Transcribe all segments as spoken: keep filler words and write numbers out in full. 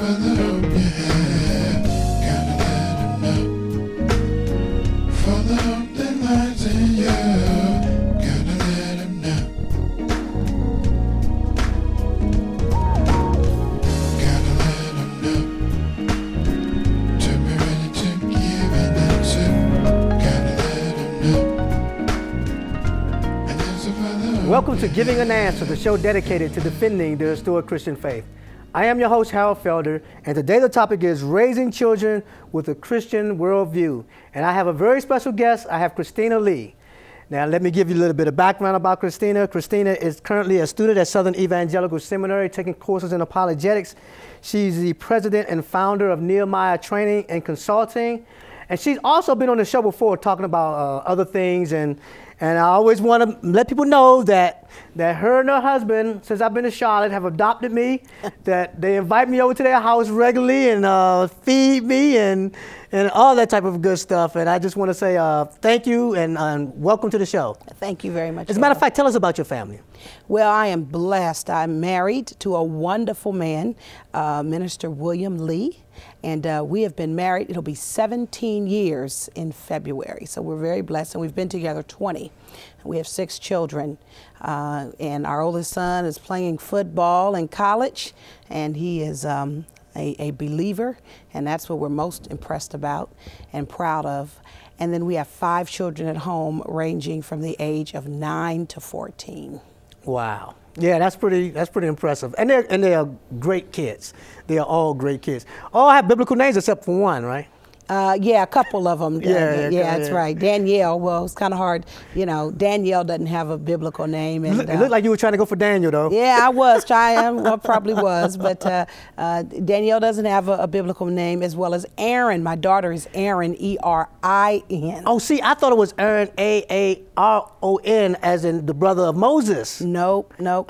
the hope you have, gotta let him know. For the hope that lies in you, gotta let him know. Gotta let him know. To be ready to give it into, gotta let him know. And there's a father hope. Welcome to Giving an Answer, the show dedicated to defending the restored Christian faith. I am your host, Harold Felder, and today the topic is raising children with a Christian worldview. And I have a very special guest. I have Christina Lee. Now, let me give you a little bit of background about Christina. Christina is currently a student at Southern Evangelical Seminary taking courses in apologetics. She's the president and founder of Nehemiah Training and Consulting. And she's also been on the show before talking about uh, other things. And And I always want to let people know that that her and her husband, since I've been to Charlotte, have adopted me, that they invite me over to their house regularly and uh, feed me and and all that type of good stuff. And I just want to say uh, thank you and uh, welcome to the show. Thank you very much. As a matter of fact, tell us about your family. Well, I am blessed. I'm married to a wonderful man, uh, Minister William Lee. And uh, we have been married, it'll be seventeen years in February. So we're very blessed, and we've been together twenty. We have six children, uh, and our oldest son is playing football in college, and he is um, a, a believer, and that's what we're most impressed about and proud of. And then we have five children at home, ranging from the age of nine to fourteen. Wow. Yeah, that's pretty that's pretty impressive. And they're and they are great kids. They are all great kids. All have biblical names except for one, right? Uh, yeah, a couple of them. Yeah, uh, yeah, yeah, that's yeah. right. Danielle, well, it's kind of hard. You know, Danielle doesn't have a biblical name. And, It looked uh, like you were trying to go for Daniel, though. yeah, I was trying. Well, probably was. But uh, uh, Danielle doesn't have a, a biblical name, as well as Aaron. My daughter is Aaron, E R I N. Oh, see, I thought it was Aaron, A A R O N, as in the brother of Moses. Nope, nope,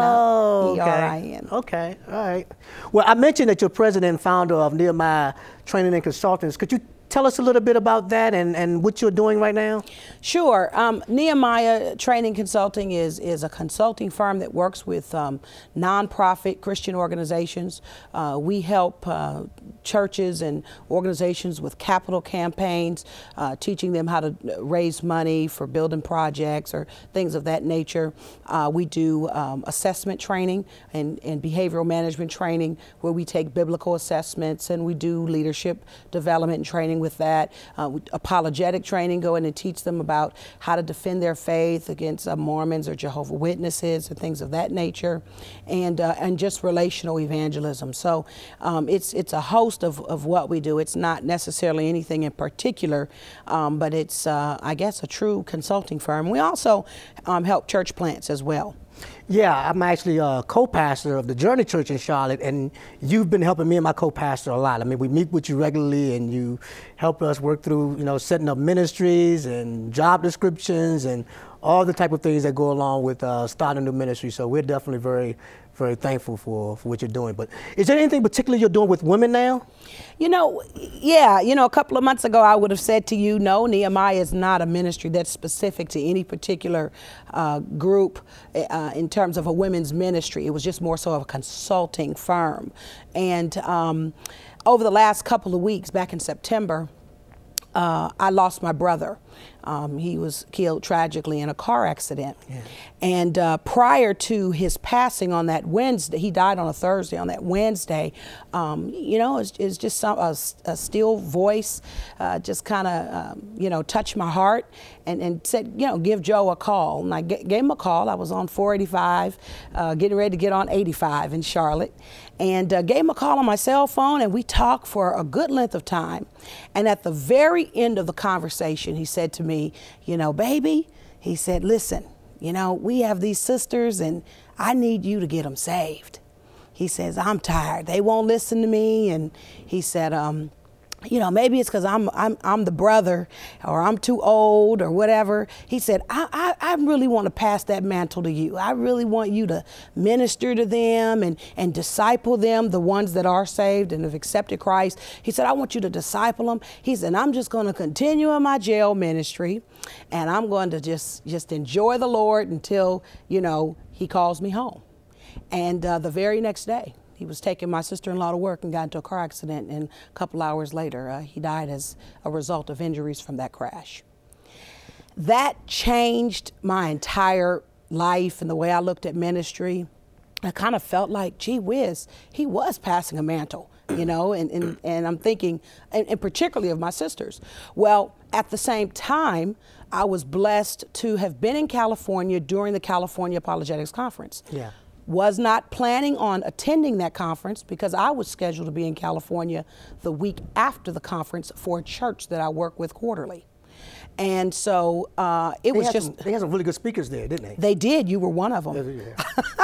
Oh, nope, no. E R I N. Okay, all right. Well, I mentioned that you're president and founder of Nehemiah Training and Consultants. Could you tell us a little bit about that and, and what you're doing right now? Sure. Um, Nehemiah Training Consulting is, is a consulting firm that works with um, nonprofit Christian organizations. Uh, we help uh, churches and organizations with capital campaigns, uh, teaching them how to raise money for building projects or things of that nature. Uh, we do um, assessment training and, and behavioral management training, where we take biblical assessments, and we do leadership development and training with that. Uh, apologetic training, go in and teach them about how to defend their faith against uh, Mormons or Jehovah's Witnesses and things of that nature, and uh, and just relational evangelism. So um, it's it's a host of, of what we do. It's not necessarily anything in particular, um, but it's uh, I guess a true consulting firm. We also um, help church plants as well. Yeah, I'm actually a co-pastor of the Journey Church in Charlotte, and you've been helping me and my co-pastor a lot. I mean, we meet with you regularly, and you help us work through, you know, setting up ministries and job descriptions and all the type of things that go along with uh, starting a new ministry. So we're definitely very, very thankful for, for what you're doing. But is there anything particular you're doing with women now? You know, yeah, you know, a couple of months ago, I would have said to you, no, Nehemiah is not a ministry that's specific to any particular uh, group uh, in terms of a women's ministry. It was just more so of a consulting firm. And um, over the last couple of weeks, back in September, uh, I lost my brother. Um, he was killed tragically in a car accident. Yeah. And uh, prior to his passing on that Wednesday, he died on a Thursday. On that Wednesday, um, you know, it's, it's just some, a, a still voice uh, just kind of, um, you know, touched my heart and, and said, you know, give Joe a call. And I g- gave him a call. I was on four eighty-five, uh, getting ready to get on eighty-five in Charlotte. And uh, gave him a call on my cell phone, and we talked for a good length of time. And at the very end of the conversation, he said to me, you know, baby, he said, listen, you know, we have these sisters, and I need you to get them saved. He says, I'm tired. They won't listen to me. And he said, um, you know, maybe it's because I'm I'm I'm the brother, or I'm too old, or whatever. He said, I, I I really want to pass that mantle to you. I really want you to minister to them and and disciple them, the ones that are saved and have accepted Christ. He said, I want you to disciple them. He said, I'm just going to continue in my jail ministry, and I'm going to just just enjoy the Lord until, you know, he calls me home. And uh, the very next day, He was taking my sister-in-law to work and got into a car accident, and a couple hours later, uh, he died as a result of injuries from that crash. That changed my entire life and the way I looked at ministry. I kind of felt like, gee whiz, he was passing a mantle, you know, and, and, and I'm thinking, and, and particularly of my sisters. Well, at the same time, I was blessed to have been in California during the California Apologetics Conference. Yeah. Was not planning on attending that conference because I was scheduled to be in California the week after the conference for a church that I work with quarterly. And so uh, it They was had just, some, they had some really good speakers there, didn't they? they did, you were one of them. Yeah.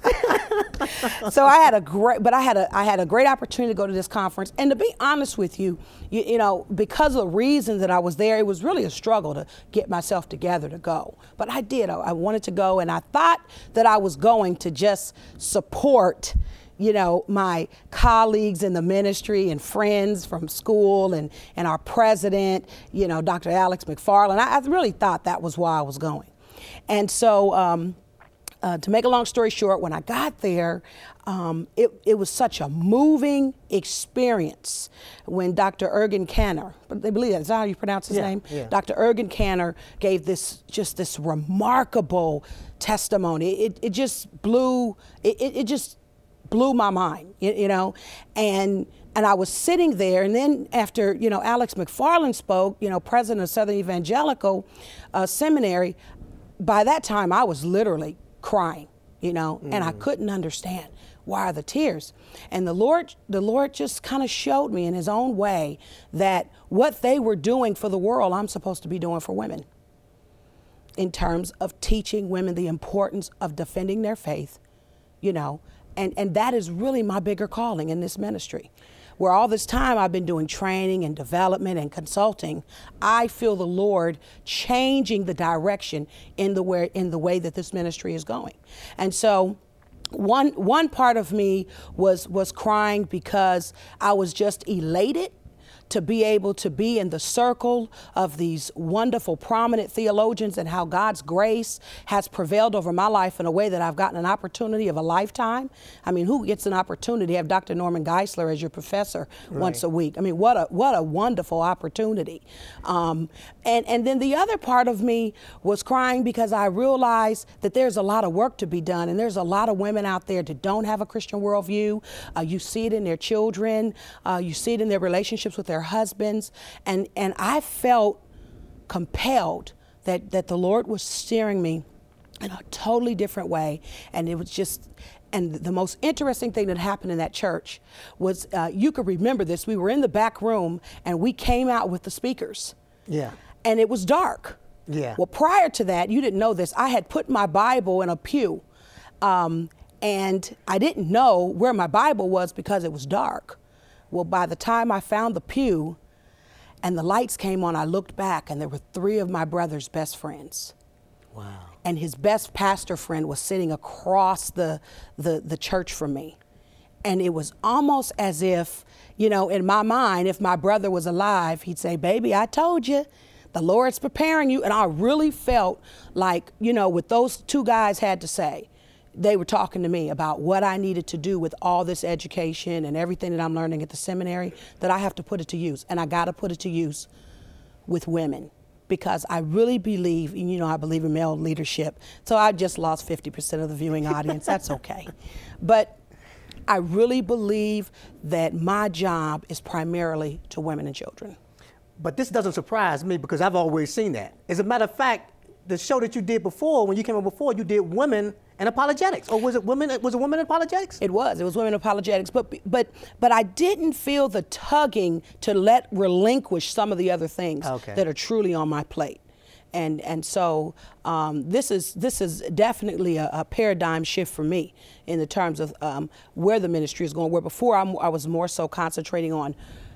So I had a great, but I had a, I had a great opportunity to go to this conference. And to be honest with you, you, you know, because of the reason that I was there, it was really a struggle to get myself together to go. But I did, I, I wanted to go, and I thought that I was going to just support, you know, my colleagues in the ministry and friends from school and, and our president, you know, Doctor Alex McFarland. I, I really thought that was why I was going. And so, um, Uh, to make a long story short, when I got there, um, it, it was such a moving experience when Doctor Ergen Canner, but they believe that, is that how you pronounce his Yeah, name? yeah. Doctor Ergen Canner gave this, just this remarkable testimony. It, it just blew, it, it, it just blew my mind, you, you know, and and I was sitting there, and then after, you know, Alex McFarland spoke, you know, president of Southern Evangelical uh, Seminary, by that time I was literally crying, you know, mm. and I couldn't understand why are the tears. And the Lord, the Lord just kind of showed me in his own way that what they were doing for the world, I'm supposed to be doing for women, in terms of teaching women the importance of defending their faith, you know, and, and that is really my bigger calling in this ministry. Where all this time I've been doing training and development and consulting, I feel the Lord changing the direction in the way, in the way that this ministry is going. And so one, one part of me was, was crying because I was just elated to be able to be in the circle of these wonderful, prominent theologians, and how God's grace has prevailed over my life in a way that I've gotten an opportunity of a lifetime. I mean, who gets an opportunity to have Doctor Norman Geisler as your professor Right. once a week? I mean, what a what a wonderful opportunity. Um, and, and then the other part of me was crying because I realized that there's a lot of work to be done, and there's a lot of women out there that don't have a Christian worldview. Uh, you see it in their children. Uh, you see it in their relationships with their husbands, and and I felt compelled that that the Lord was steering me in a totally different way. And it was just, and the most interesting thing that happened in that church was, uh, you could remember this, we were in the back room and we came out with the speakers. Yeah. And it was dark. Yeah. Well, prior to that, you didn't know this, I had put my Bible in a pew, um, and I didn't know where my Bible was because it was dark. Well, by the time I found the pew and the lights came on, I looked back and there were three of my brother's best friends. Wow. And his best pastor friend was sitting across the, the, the church from me. And it was almost as if, you know, in my mind, if my brother was alive, he'd say, baby, I told you, the Lord's preparing you. And I really felt like, you know, what those two guys had to say, they were talking to me about what I needed to do with all this education and everything that I'm learning at the seminary, that I have to put it to use. And I got to put it to use with women, because I really believe, and you know, I believe in male leadership. So I just lost fifty percent of the viewing audience. That's okay. But I really believe that my job is primarily to women and children. But this doesn't surprise me because I've always seen that. As a matter of fact, the show that you did before, when you came on before, you did women and apologetics. Or was it women? Was it women and apologetics? It was. It was women apologetics. But but but I didn't feel the tugging to let relinquish some of the other things Okay. that are truly on my plate. And and so um, this is this is definitely a, a paradigm shift for me in the terms of um, where the ministry is going. Where before I'm, I was more so concentrating on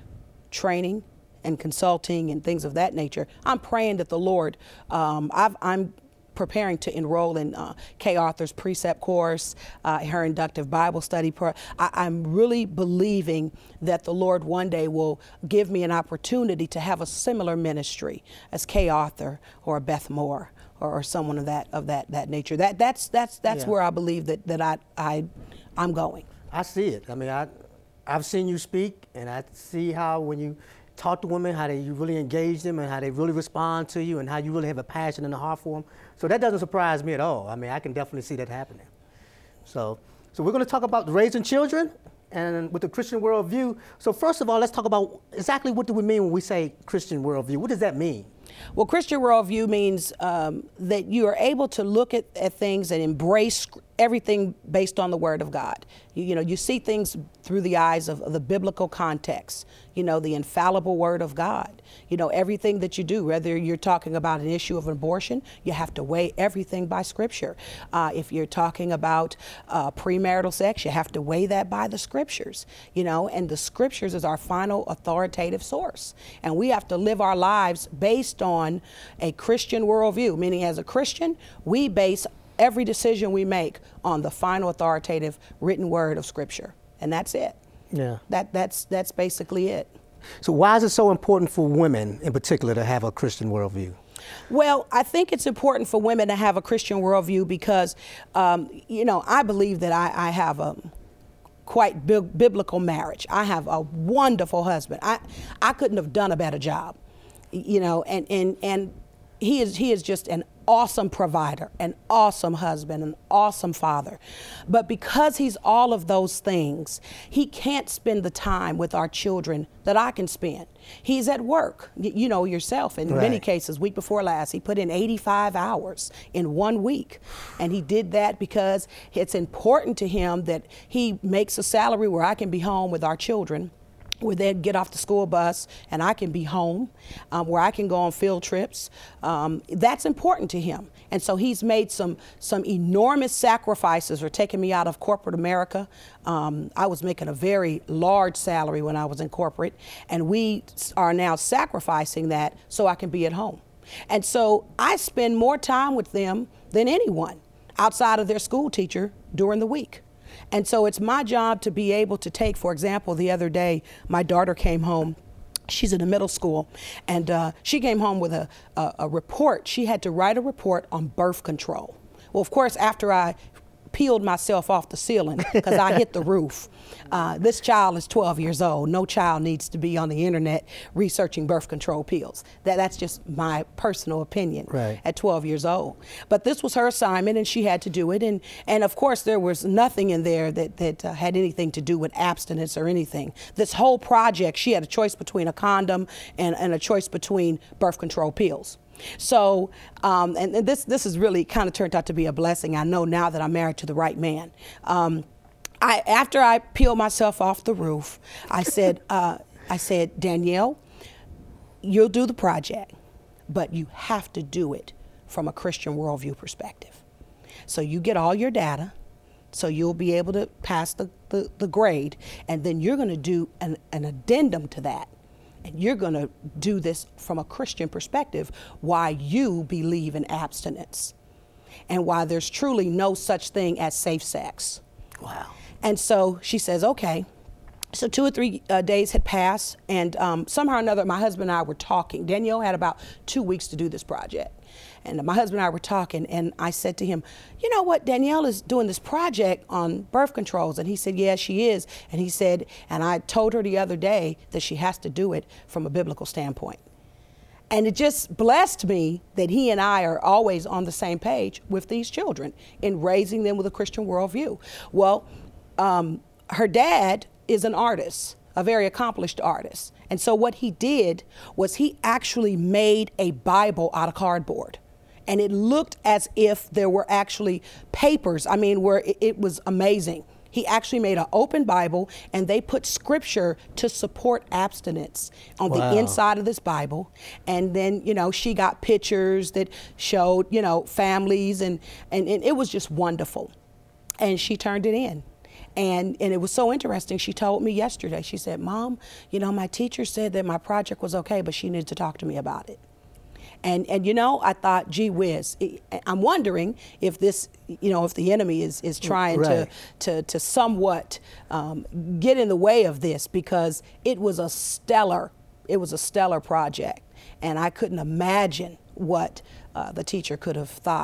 training and consulting and things of that nature. I'm praying that the Lord, um, I've, I'm preparing to enroll in uh, Kay Arthur's precept course, uh, her inductive Bible study. Pro- I, I'm really believing that the Lord one day will give me an opportunity to have a similar ministry as Kay Arthur or Beth Moore or, or someone of that of that that nature. That that's that's that's Yeah. where I believe that that I I I'm going. I see it. I mean, I, I've seen you speak, and I see how when you talk to women, how they, you really engage them and how they really respond to you and how you really have a passion and a heart for them. So that doesn't surprise me at all. I mean, I can definitely see that happening. So, so we're going to talk about raising children and with the Christian worldview. So first of all, let's talk about exactly what do we mean when we say Christian worldview? What does that mean? Well, Christian worldview means um, that you are able to look at, at things and embrace everything based on the Word of God. You, you know, you see things through the eyes of, of the biblical context, you know, the infallible Word of God. You know, everything that you do, whether you're talking about an issue of abortion, you have to weigh everything by Scripture. Uh, if you're talking about uh, premarital sex, you have to weigh that by the Scriptures, you know, and the Scriptures is our final authoritative source. And we have to live our lives based on a Christian worldview, meaning as a Christian, we base every decision we make on the final authoritative written word of Scripture. And that's it. Yeah. That, that's, that's basically it. So why is it so important for women in particular to have a Christian worldview? Well, I think it's important for women to have a Christian worldview because, um, you know, I believe that I, I have a quite bi- biblical marriage. I have a wonderful husband. I, I couldn't have done a better job, you know, and, and, and he is, he is just an awesome provider, an awesome husband, an awesome father. But because he's all of those things, he can't spend the time with our children that I can spend. He's at work, y- you know yourself, in Right. many cases, week before last, he put in eighty-five hours in one week. And he did that because it's important to him that he makes a salary where I can be home with our children, where they get off the school bus and I can be home, um, where I can go on field trips. Um, that's important to him. And so he's made some some enormous sacrifices for taking me out of corporate America. Um, I was making a very large salary when I was in corporate, and we are now sacrificing that so I can be at home. And so I spend more time with them than anyone outside of their school teacher during the week. And so it's my job to be able to take, for example, the other day, my daughter came home. She's in a middle school, and uh, she came home with a, a, a report. She had to write a report on birth control. Well, of course, after I peeled myself off the ceiling because I hit the roof. Uh, this child is twelve years old. No child needs to be on the internet researching birth control pills. That, that's just my personal opinion Right. at twelve years old. But this was her assignment and she had to do it. And, and of course, there was nothing in there that, that uh, had anything to do with abstinence or anything. This whole project, she had a choice between a condom and, and a choice between birth control pills. So, um, and, and this this has really kind of turned out to be a blessing. I know now that I'm married to the right man. Um, I after I peeled myself off the roof, I said, uh, I said, Danielle, you'll do the project, but you have to do it from a Christian worldview perspective. So you get all your data, so you'll be able to pass the, the, the grade, and then you're going to do an, an addendum to that. And you're going to do this from a Christian perspective, why you believe in abstinence and why there's truly no such thing as safe sex. Wow. And so she says, okay. So two or three uh, days had passed, and um, somehow or another, my husband and I were talking. Danielle had about two weeks to do this project. And my husband and I were talking, and I said to him, you know what, Danielle is doing this project on birth controls. And he said, yeah, she is. And he said, and I told her the other day that she has to do it from a biblical standpoint. And it just blessed me that he and I are always on the same page with these children in raising them with a Christian worldview. Well, um, her dad is an artist, a very accomplished artist. And so what he did was he actually made a Bible out of cardboard. And it looked as if there were actually papers. I mean, where it, it was amazing. He actually made an open Bible, and they put scripture to support abstinence on Wow. the inside of this Bible. And then, you know, she got pictures that showed, you know, families, and, and, and it was just wonderful. And she turned it in. And and it was so interesting. She told me yesterday, she said, Mom, you know, my teacher said that my project was okay, but she needed to talk to me about it. And, and you know, I thought, gee whiz, I'm wondering if this, you know, if the enemy is, is trying Right. to, to, to somewhat um, get in the way of this, because it was a stellar, it was a stellar project. And I couldn't imagine what uh, the teacher could have thought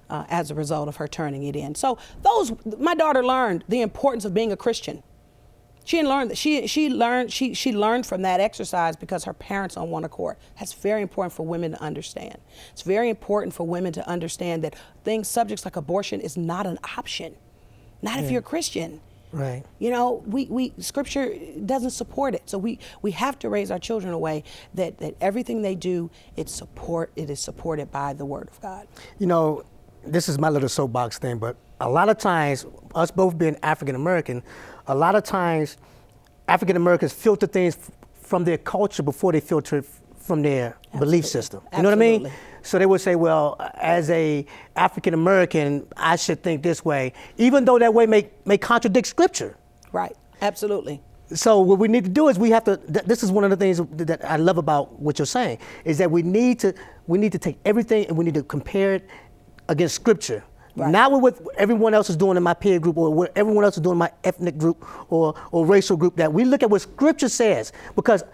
uh, as a result of her turning it in. So those, my daughter learned the importance of being a Christian. She learned that she she learned she she learned from that exercise because her parents on one accord. That's very important for women to understand. It's very important for women to understand that things, subjects like abortion, is not an option. Not if Yeah. you're a Christian. Right. You know, we, we Scripture doesn't support it. So we, we have to raise our children in a way that, that everything they do, it's support it is supported by the Word of God. You know, this is my little soapbox thing, but a lot of times, us both being African American, a lot of times African Americans filter things f- from their culture before they filter it f- from their belief system. You know what I mean? Absolutely. So they would say, well, as a African American, I should think this way, even though that way may, may contradict Scripture. Right. Absolutely. So what we need to do is we have to, th- this is one of the things that I love about what you're saying, is that we need to, we need to take everything and we need to compare it against Scripture. Right. Not with what everyone else is doing in my peer group or what everyone else is doing in my ethnic group or, or racial group, that we look at what Scripture says. Because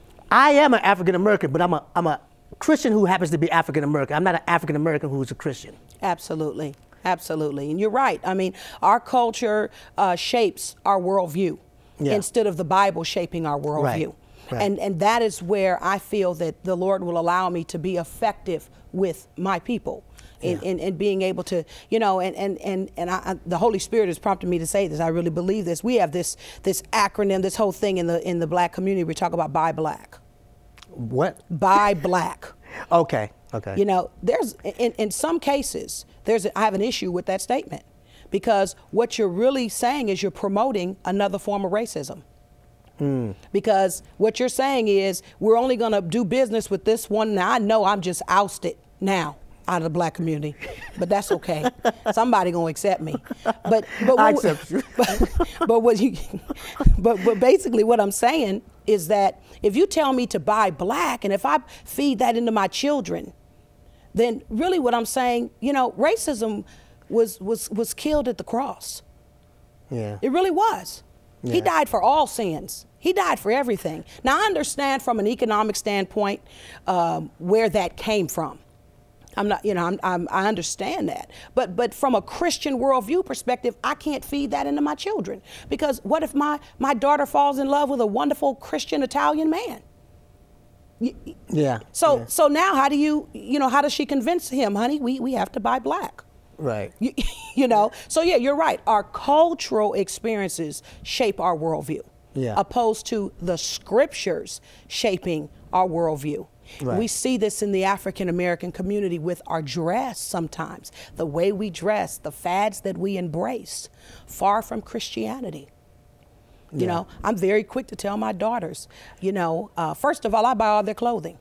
I am an African American, but I'm a, I'm a Christian who happens to be African American. I'm not an African American who's a Christian. Absolutely. Absolutely. And you're right. I mean, our culture uh, shapes our worldview Yeah. instead of the Bible shaping our worldview. Right. Right. And, and that is where I feel that the Lord will allow me to be effective with my people. In, Yeah. in, in being able to, you know, and and and, and I, I, the Holy Spirit has prompted me to say this. I really believe this. We have this this acronym, this whole thing in the in the Black community. We talk about Buy Black. What? Buy Black. Okay. Okay. You know, there's in, in some cases there's a, I have an issue with that statement, because what you're really saying is you're promoting another form of racism. Mm. Because what you're saying is we're only going to do business with this one. Now I know I'm just ousted now out of the Black community, but that's okay. Somebody gonna accept me. But but I what, accept you. But, but what you but but basically what I'm saying is that if you tell me to buy black, and if I feed that into my children, then really what I'm saying, you know, racism was was was killed at the cross. Yeah. It really was. He Yeah. died for all sins. He died for everything. Now I understand from an economic standpoint um, where that came from. I'm not, you know, I'm, I'm, I understand that. But but from a Christian worldview perspective, I can't feed that into my children. Because what if my, my daughter falls in love with a wonderful Christian Italian man? Y- Yeah. So yeah. so now how do you, you know, how does she convince him, honey, we, we have to buy black? Right. You, you know, so yeah, you're right. Our cultural experiences shape our worldview, Yeah. opposed to the scriptures shaping our worldview. Right. We see this in the African American community with our dress sometimes, the way we dress, the fads that we embrace, far from Christianity. You Yeah. know, I'm very quick to tell my daughters, you know, uh, first of all, I buy all their clothing.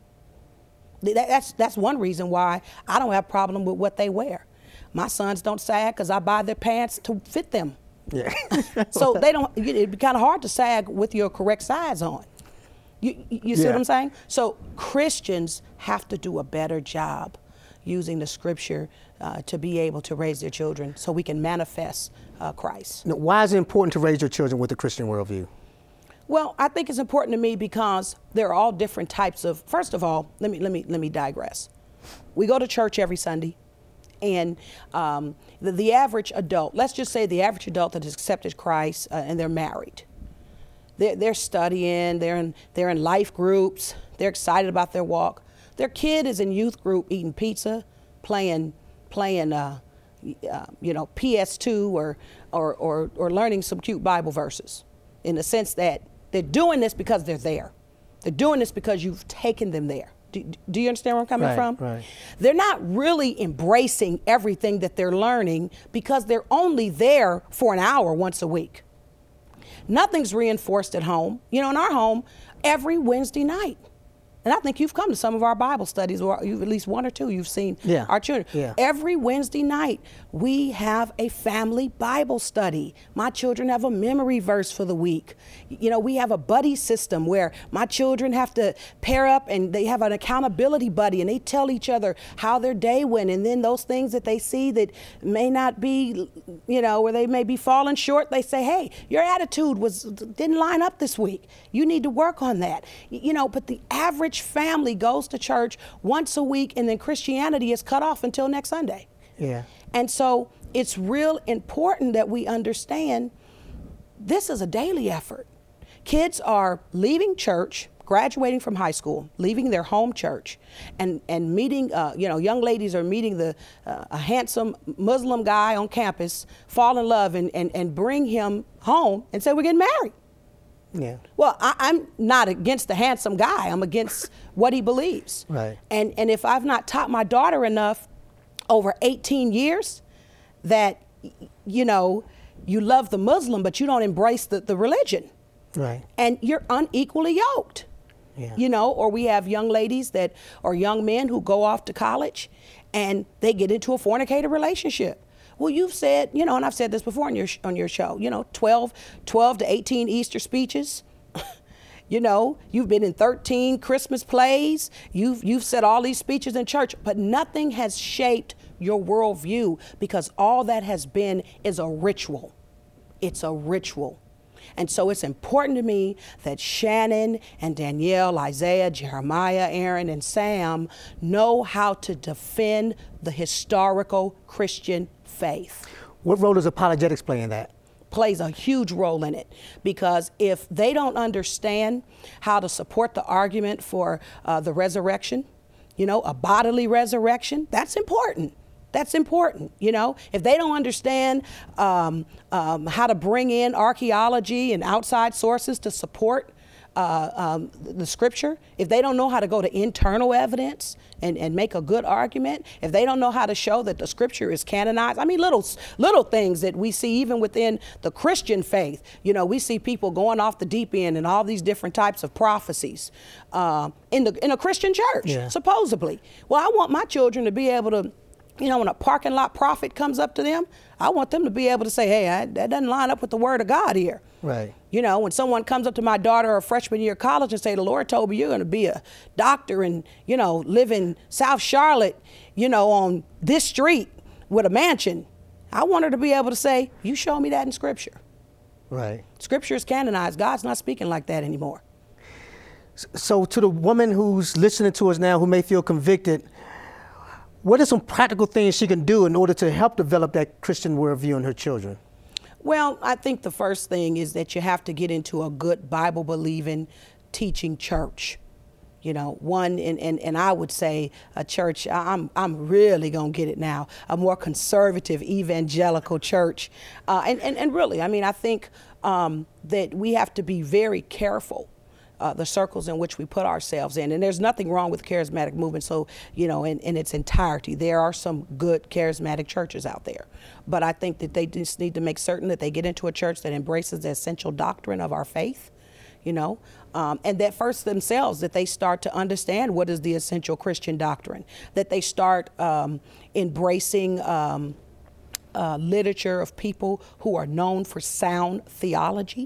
Th- that- That's, that's one reason why I don't have a problem with what they wear. My sons don't sag because I buy their pants to fit them. Yeah. So they don't, it'd be kind of hard to sag with your correct size on. You, you you see Yeah. what I'm saying? So Christians have to do a better job using the scripture uh, to be able to raise their children so we can manifest uh, Christ. Now, why is it important to raise your children with a Christian worldview? Well, I think it's important to me because there are all different types of, first of all, let me, let me, let me digress. We go to church every Sunday. And um, the, the average adult, let's just say the average adult that has accepted Christ uh, and they're married. They're, they're studying, they're in, they're in life groups, they're excited about their walk. Their kid is in youth group eating pizza, playing, playing uh, uh, you know, P S two or, or, or, or learning some cute Bible verses, in the sense that they're doing this because they're there. They're doing this because you've taken them there. Do, do you understand where I'm coming Right, from? right. They're not really embracing everything that they're learning because they're only there for an hour once a week. Nothing's reinforced at home. You know, in our home, every Wednesday night. And I think you've come to some of our Bible studies, or you've at least one or two you've seen Yeah, our children. yeah. Every Wednesday night, we have a family Bible study. My children have a memory verse for the week. You know, we have a buddy system where my children have to pair up and they have an accountability buddy, and they tell each other how their day went. And then those things that they see that may not be, you know, where they may be falling short, they say, hey, your attitude was didn't line up this week. You need to work on that. You know, but the average family goes to church once a week, and then Christianity is cut off until next Sunday. Yeah. And so it's real important that we understand this is a daily effort. Kids are leaving church, graduating from high school, leaving their home church, and, and meeting, uh, you know, young ladies are meeting the uh, a handsome Muslim guy on campus, fall in love, and, and, and bring him home and say, we're getting married. Yeah. Well, I, I'm not against the handsome guy. I'm against what he believes. Right. And, and if I've not taught my daughter enough over eighteen years that, you know, you love the Muslim, but you don't embrace the, the religion. Right. And you're unequally yoked. Yeah. You know, or we have young ladies that, or young men who go off to college and they get into a fornicator relationship. Well, you've said, you know, and I've said this before on your on your show, you know, twelve, twelve to eighteen Easter speeches. You know, you've been in thirteen Christmas plays. You've you've said all these speeches in church, but nothing has shaped your worldview because all that has been is a ritual. It's a ritual. And so it's important to me that Shannon and Danielle, Isaiah, Jeremiah, Aaron, and Sam know how to defend the historical Christian faith. What role does apologetics play in that? Plays a huge role in it, because if they don't understand how to support the argument for uh, the resurrection, you know, a bodily resurrection, that's important. That's important, you know. If they don't understand um, um, how to bring in archaeology and outside sources to support uh, um, the scripture, if they don't know how to go to internal evidence and, and make a good argument, if they don't know how to show that the scripture is canonized, I mean, little little things that we see even within the Christian faith. You know, we see people going off the deep end and all these different types of prophecies uh, in the in a Christian church, yeah. supposedly. Well, I want my children to be able to, you know, when a parking lot prophet comes up to them, I want them to be able to say, hey, I, that doesn't line up with the word of God here. Right. You know, when someone comes up to my daughter a freshman year of college and say, the Lord told me you're going to be a doctor and, you know, live in South Charlotte, you know, on this street with a mansion, I want her to be able to say, you show me that in Scripture. Right. Scripture is canonized. God's not speaking like that anymore. So to the woman who's listening to us now who may feel convicted, what are some practical things she can do in order to help develop that Christian worldview in her children? Well, I think the first thing is that you have to get into a good Bible-believing, teaching church. You know, one, and, and, and I would say a church, I'm I'm really going to get it now, a more conservative evangelical church. Uh, and, and, and really, I mean, I think um, that we have to be very careful Uh, the circles in which we put ourselves in. And there's nothing wrong with charismatic movement. So, you know, in, in its entirety, there are some good charismatic churches out there. But I think that they just need to make certain that they get into a church that embraces the essential doctrine of our faith, you know, um, and that first themselves, that they start to understand what is the essential Christian doctrine, that they start um, embracing um, uh, literature of people who are known for sound theology,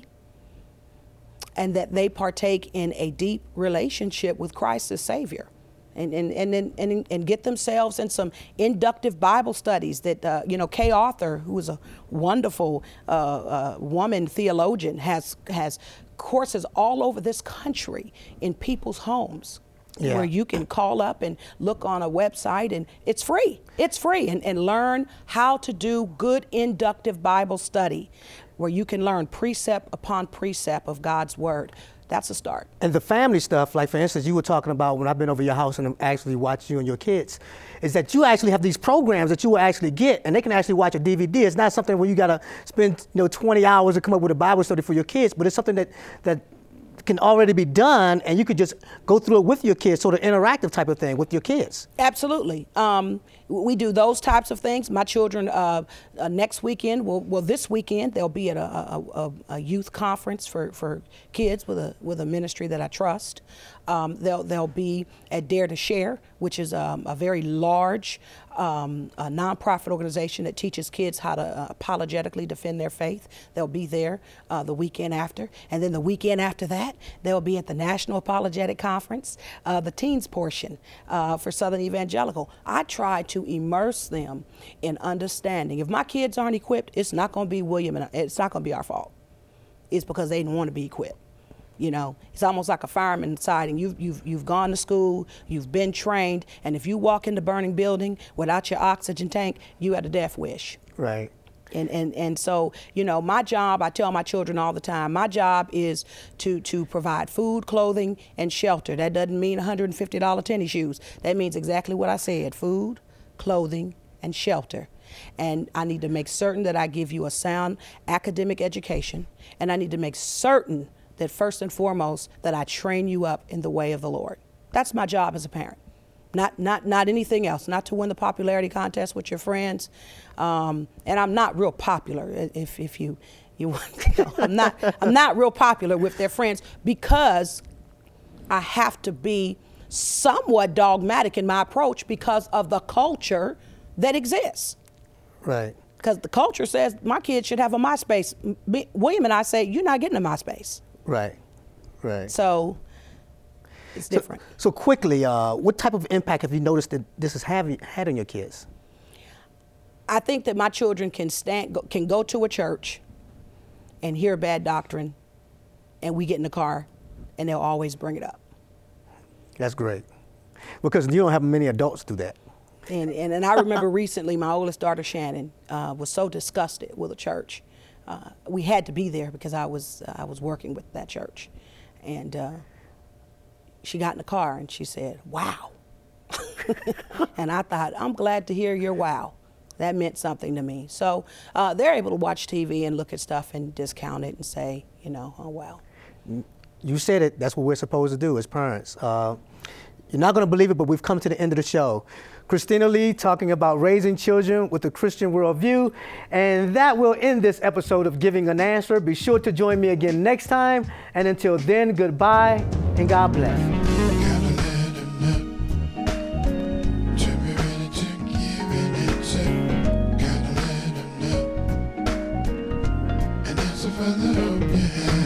and that they partake in a deep relationship with Christ as Savior, and and and and, and get themselves in some inductive Bible studies that, uh, you know, Kay Arthur, who is a wonderful uh, uh, woman theologian, has has courses all over this country in people's homes. Yeah. Where you can call up and look on a website, and it's free. It's free, and, and learn how to do good inductive Bible study, where you can learn precept upon precept of God's word. That's a start. And the family stuff, like for instance, you were talking about when I've been over your house and actually watched you and your kids, is that you actually have these programs that you will actually get, and they can actually watch a D V D. It's not something where you got to spend, you know, twenty hours to come up with a Bible study for your kids, but it's something that that can already be done, and you could just go through it with your kids, sort of interactive type of thing with your kids. Absolutely. Um, we do those types of things. My children, uh, uh, next weekend, well, well, this weekend, they'll be at a, a, a, a youth conference for, for kids with a with a ministry that I trust. Um, they'll they'll be at Dare to Share, which is um, a very large um, a nonprofit organization that teaches kids how to uh, apologetically defend their faith. They'll be there uh, the weekend after, and then the weekend after that, they'll be at the National Apologetic Conference, uh, the teens portion uh, for Southern Evangelical. I try to immerse them in understanding. If my kids aren't equipped, it's not going to be William and it's not going to be our fault. It's because they didn't want to be equipped. You know, it's almost like a fireman inside, and you've, you've, you've gone to school, you've been trained, and if you walk in the burning building without your oxygen tank, you had a death wish. Right. And, and and so, you know, my job, I tell my children all the time, my job is to, to provide food, clothing, and shelter. That doesn't mean one hundred fifty dollar tennis shoes. That means exactly what I said, food, clothing, and shelter. And I need to make certain that I give you a sound academic education, and I need to make certain that first and foremost that I train you up in the way of the Lord. That's my job as a parent. Not, not, not anything else, not to win the popularity contest with your friends. Um, and I'm not real popular, if, if you, you want to know. I'm not, I'm not real popular with their friends because I have to be somewhat dogmatic in my approach because of the culture that exists. Right. Because the culture says my kids should have a MySpace. William and I say, you're not getting a MySpace. Right. Right. So it's different. So, so quickly, uh, what type of impact have you noticed that this has have, had on your kids? I think that my children can stand, go, can go to a church and hear bad doctrine, and we get in the car, and they'll always bring it up. That's great, because you don't have many adults do that. And and, and I remember recently, my oldest daughter Shannon uh, was so disgusted with a church. Uh, we had to be there because I was uh, I was working with that church, and uh, she got in the car and she said, "Wow," and I thought, I'm glad to hear your wow. That meant something to me. So uh, they're able to watch T V and look at stuff and discount it and say, you know, oh wow. You said it. That's what we're supposed to do as parents. Uh, you're not going to believe it, but we've come to the end of the show. Christina Lee talking about raising children with a Christian worldview. And that will end this episode of Giving an Answer. Be sure to join me again next time. And until then, goodbye and God bless. Gotta let 'em know to be ready to give an answer. Gotta let 'em know an answer for the hope you have.